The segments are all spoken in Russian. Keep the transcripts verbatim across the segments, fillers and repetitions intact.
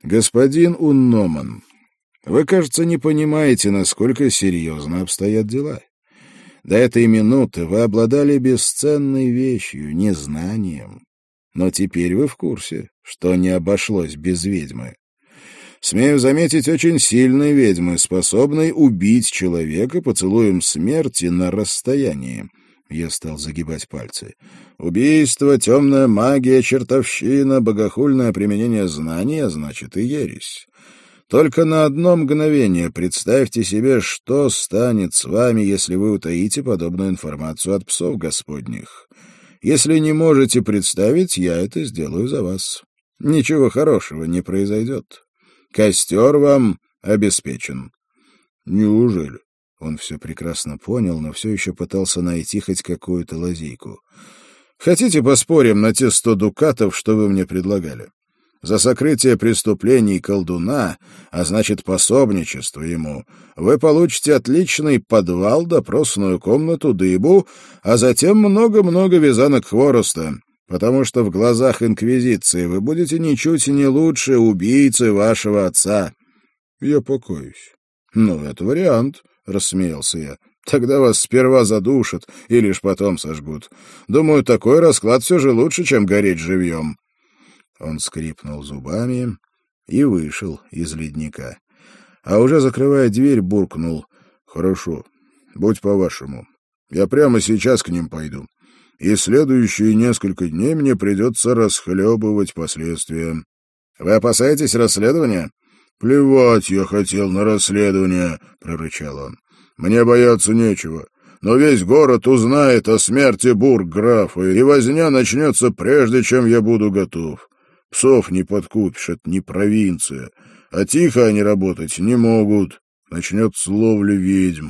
«Господин Унноман, вы, кажется, не понимаете, насколько серьезно обстоят дела. До этой минуты вы обладали бесценной вещью, незнанием. Но теперь вы в курсе, что не обошлось без ведьмы. Смею заметить, очень сильной ведьмы, способной убить человека поцелуем смерти на расстоянии». Я стал загибать пальцы. «Убийство, темная магия, чертовщина, богохульное применение знаний, а значит и ересь. Только на одно мгновение представьте себе, что станет с вами, если вы утаите подобную информацию от псов господних. Если не можете представить, я это сделаю за вас. Ничего хорошего не произойдет. Костер вам обеспечен». «Неужели?» Он все прекрасно понял, но все еще пытался найти хоть какую-то лазейку. «Хотите, поспорим на те сто дукатов, что вы мне предлагали? За сокрытие преступлений колдуна, а значит пособничество ему, вы получите отличный подвал, допросную комнату, дыбу, а затем много-много вязанок хвороста, потому что в глазах инквизиции вы будете ничуть не лучше убийцы вашего отца». «Я покоюсь». «Ну, это вариант», — рассмеялся я. «Тогда вас сперва задушат и лишь потом сожгут. Думаю, такой расклад все же лучше, чем гореть живьем». Он скрипнул зубами и вышел из ледника. А уже закрывая дверь, буркнул: «Хорошо, будь по-вашему. Я прямо сейчас к ним пойду. И следующие несколько дней мне придется расхлебывать последствия». «Вы опасаетесь расследования?» «Плевать я хотел на расследование», — прорычал он. «Мне бояться нечего. Но весь город узнает о смерти бургграфа, и возня начнется прежде, чем я буду готов. Псов не подкупишь, это не провинция. А тихо они работать не могут. Начнется ловля ведьм».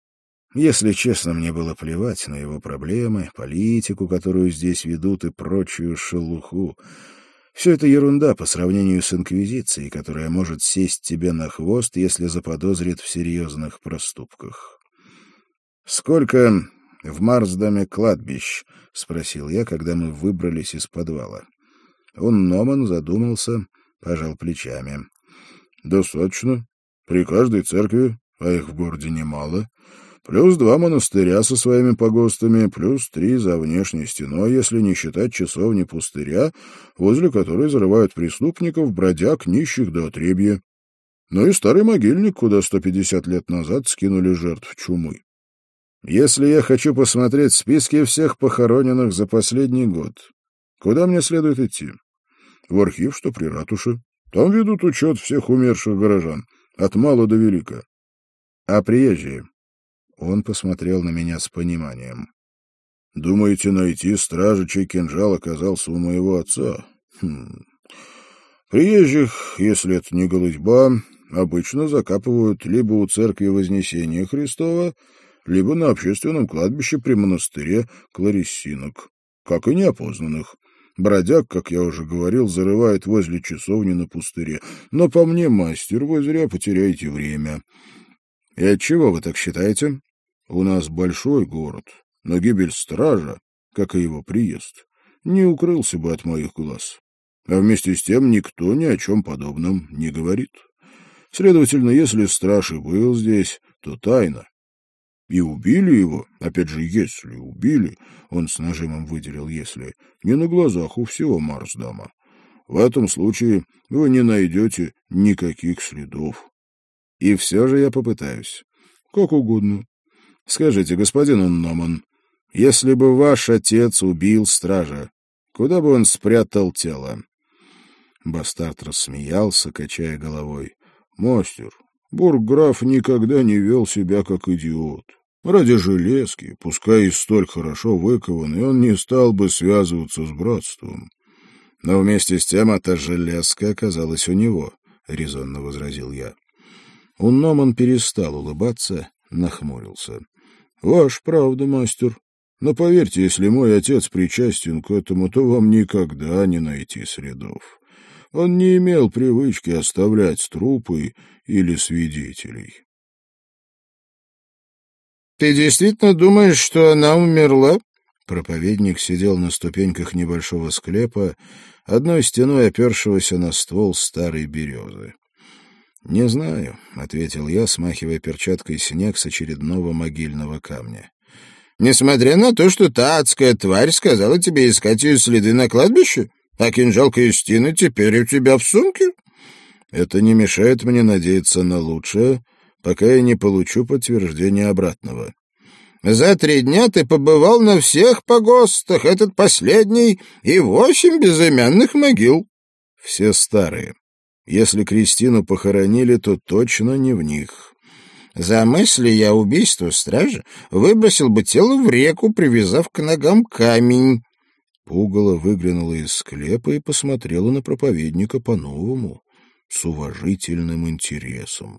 Если честно, мне было плевать на его проблемы, политику, которую здесь ведут, и прочую шелуху. Все это ерунда по сравнению с инквизицией, которая может сесть тебе на хвост, если заподозрит в серьезных проступках. «Сколько в Марсдаме кладбищ?» — спросил я, когда мы выбрались из подвала. Унноман задумался, пожал плечами. «Достаточно. При каждой церкви, а их в городе немало. Плюс два монастыря со своими погостами, плюс три за внешней стеной, если не считать часовни пустыря, возле которой зарывают преступников, бродяг, нищих до отребья. Ну и старый могильник, куда сто пятьдесят лет назад скинули жертв чумы. Если я хочу посмотреть списки всех похороненных за последний год, куда мне следует идти? В архив, что при ратуше. Там ведут учет всех умерших горожан, от мала до велика. А приезжие?» Он посмотрел на меня с пониманием. «Думаете, найти стража, чей кинжал оказался у моего отца? Хм. Приезжих, если это не голытьба, обычно закапывают либо у церкви Вознесения Христова, либо на общественном кладбище при монастыре Клариссинок, как и неопознанных. Бродяг, как я уже говорил, зарывает возле часовни на пустыре. Но по мне, мастер, вы зря потеряете время». «И отчего вы так считаете?» «У нас большой город, но гибель стража, как и его приезд, не укрылся бы от моих глаз. А вместе с тем никто ни о чем подобном не говорит. Следовательно, если страж и был здесь, то тайна. И убили его, опять же, если убили, он с нажимом выделил «если», не на глазах у всего Марсдама. В этом случае вы не найдете никаких следов». «И все же я попытаюсь». «Как угодно». «Скажите, господин Унноман, если бы ваш отец убил стража, куда бы он спрятал тело?» Бастард рассмеялся, качая головой. «Мастер, бургграф никогда не вел себя как идиот. Ради железки, пускай и столь хорошо выкованный, он не стал бы связываться с братством». «Но вместе с тем эта железка оказалась у него», — резонно возразил я. Унноман перестал улыбаться, нахмурился. «Ваш правда, мастер. Но поверьте, если мой отец причастен к этому, то вам никогда не найти следов. Он не имел привычки оставлять трупы или свидетелей». «Ты действительно думаешь, что она умерла?» Проповедник сидел на ступеньках небольшого склепа, одной стеной опершегося на ствол старой березы. «Не знаю», — ответил я, смахивая перчаткой снег с очередного могильного камня. «Несмотря на то, что та адская тварь сказала тебе искать ее следы на кладбище, а кинжал Кристины теперь у тебя в сумке?» «Это не мешает мне надеяться на лучшее, пока я не получу подтверждения обратного». «За три дня ты побывал на всех погостах, этот последний, и восемь безымянных могил». «Все старые. Если Кристину похоронили, то точно не в них». «Замысли я убийство стража, выбросил бы тело в реку, привязав к ногам камень». Пугало выглянула из склепа и посмотрела на проповедника по-новому, с уважительным интересом.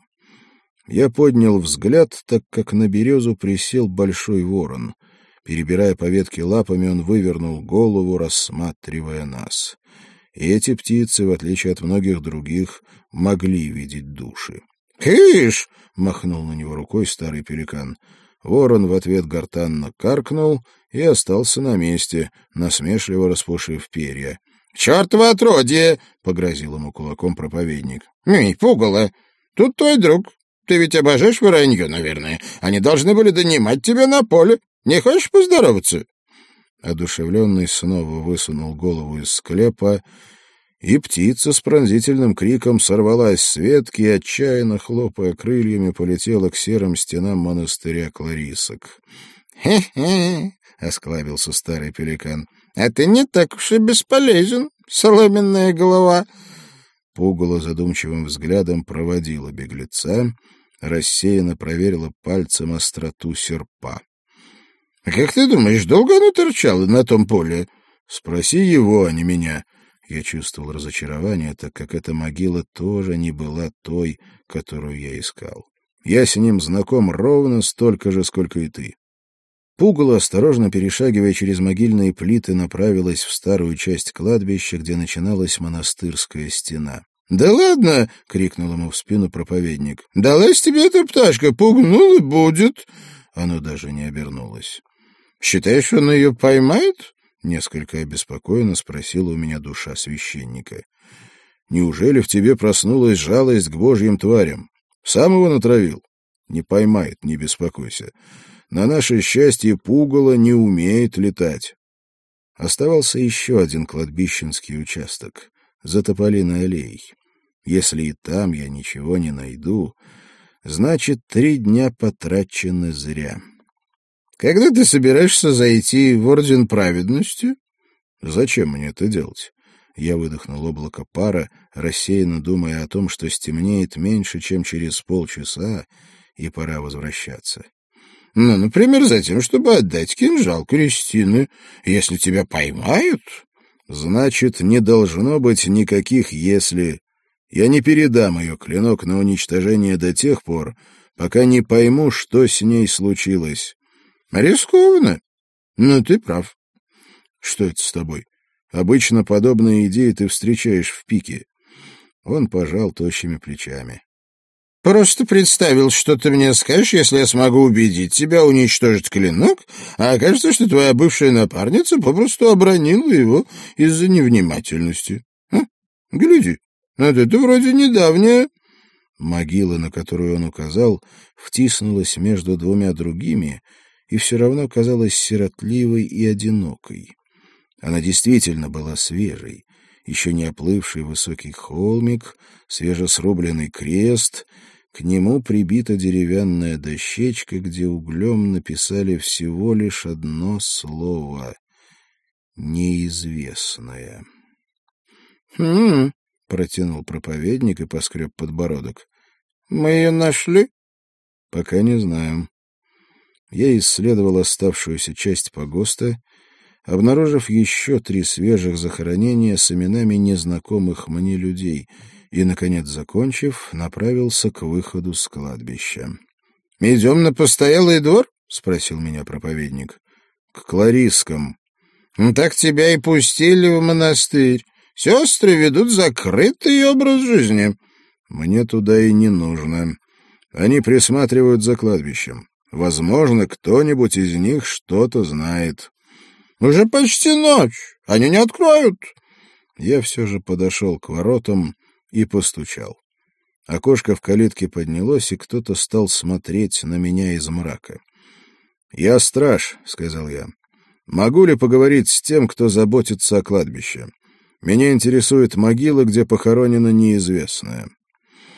Я поднял взгляд, так как на березу присел большой ворон. Перебирая по ветке лапами, он вывернул голову, рассматривая нас. И эти птицы, в отличие от многих других, могли видеть души. «Кыш!» — махнул на него рукой старый пеликан. Ворон в ответ гортанно каркнул и остался на месте, насмешливо распушив перья. «Чертово отродье!» — погрозил ему кулаком проповедник. «Эй, пугало! Тут твой друг. Ты ведь обожаешь воронье, наверное. Они должны были донимать тебя на поле. Не хочешь поздороваться?» Одушевленный снова высунул голову из склепа, и птица с пронзительным криком сорвалась с ветки и, отчаянно хлопая крыльями, полетела к серым стенам монастыря Кларисок. «Хе-хе!» — осклабился старый пеликан. «А ты не так уж и бесполезен, соломенная голова!» Пугало задумчивым взглядом проводила беглеца, рассеянно проверила пальцем остроту серпа. — А как ты думаешь, долго оно торчало на том поле? — Спроси его, а не меня. Я чувствовал разочарование, так как эта могила тоже не была той, которую я искал. Я с ним знаком ровно столько же, сколько и ты. Пугало, осторожно перешагивая через могильные плиты, направилась в старую часть кладбища, где начиналась монастырская стена. «Да ладно!» — крикнул ему в спину проповедник. «Далась тебе эта пташка, пугнула будет!» Оно даже не обернулось. «Считаешь, он ее поймает?» — несколько обеспокоенно спросила у меня душа священника. «Неужели в тебе проснулась жалость к божьим тварям? Сам его натравил?» «Не поймает, не беспокойся. На наше счастье пугало не умеет летать». Оставался еще один кладбищенский участок — за Тополиной аллеей. Если и там я ничего не найду, значит, три дня потрачены зря. «Когда ты собираешься зайти в Орден Праведности?» «Зачем мне это делать?» Я выдохнул облако пара, рассеянно думая о том, что стемнеет меньше, чем через полчаса, и пора возвращаться. «Ну, например, за тем, чтобы отдать кинжал Кристины. Если тебя поймают...» «Значит, не должно быть никаких «если». Я не передам ее клинок на уничтожение до тех пор, пока не пойму, что с ней случилось». «Рискованно. Но ты прав». «Что это с тобой? Обычно подобные идеи ты встречаешь в пике». Он пожал тощими плечами. «Просто представил, что ты мне скажешь, если я смогу убедить тебя уничтожить клинок, а окажется, что твоя бывшая напарница попросту обронила его из-за невнимательности. А? Гляди, это вроде недавняя». Могила, на которую он указал, втиснулась между двумя другими и все равно казалась сиротливой и одинокой. Она действительно была свежей, еще не оплывший высокий холмик, свежесрубленный крест, к нему прибита деревянная дощечка, где углем написали всего лишь одно слово — «неизвестное». «Хм...» — протянул проповедник и поскреб подбородок. «Мы ее нашли?» «Пока не знаю». Я исследовал оставшуюся часть погоста, обнаружив еще три свежих захоронения с именами незнакомых мне людей, и, наконец, закончив, направился к выходу с кладбища. — Идем на постоялый двор? — спросил меня проповедник. — К Кларискам. — Так тебя и пустили в монастырь. Сестры ведут закрытый образ жизни. — Мне туда и не нужно. Они присматривают за кладбищем. Возможно, кто-нибудь из них что-то знает. Уже почти ночь. Они не откроют. Я все же подошел к воротам и постучал. Окошко в калитке поднялось, и кто-то стал смотреть на меня из мрака. «Я страж», — сказал я. «Могу ли поговорить с тем, кто заботится о кладбище? Меня интересует могила, где похоронена неизвестная».